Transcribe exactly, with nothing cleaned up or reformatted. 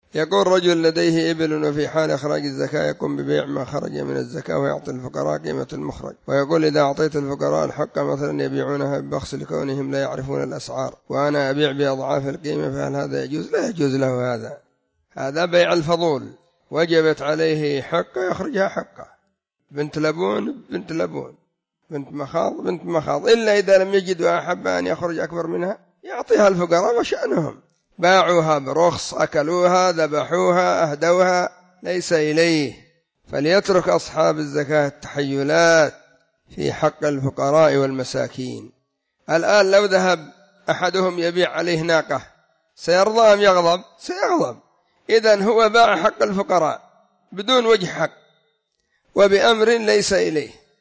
يقول رجل لديه إبل وفي حال إخراج الزكاة يقوم ببيع ما خرج من الزكاة ويعطي الفقراء قيمة المخرج، ويقول إذا أعطيت الفقراء الحق مثلا يبيعونها ببخس لكونهم لا يعرفون الأسعار وأنا أبيع بأضعاف القيمة، فهل هذا يجوز؟ لا يجوز له هذا، هذا بيع الفضول، وجبت عليه حقه يخرجها حقه، بنت لبون بنت لبون، بنت مخاض بنت مخاض، إلا إذا لم يجدوا أحب أن يخرج أكبر منها يعطيها الفقراء وشأنهم، باعوها برخص، أكلوها، ذبحوها، أهدوها، ليس إليه. فليترك أصحاب الزكاة التحيلات في حق الفقراء والمساكين. الآن لو ذهب أحدهم يبيع عليه ناقة سيرضى أم يغضب؟ سيغضب. إذن هو باع حق الفقراء بدون وجه حق وبأمر ليس إليه.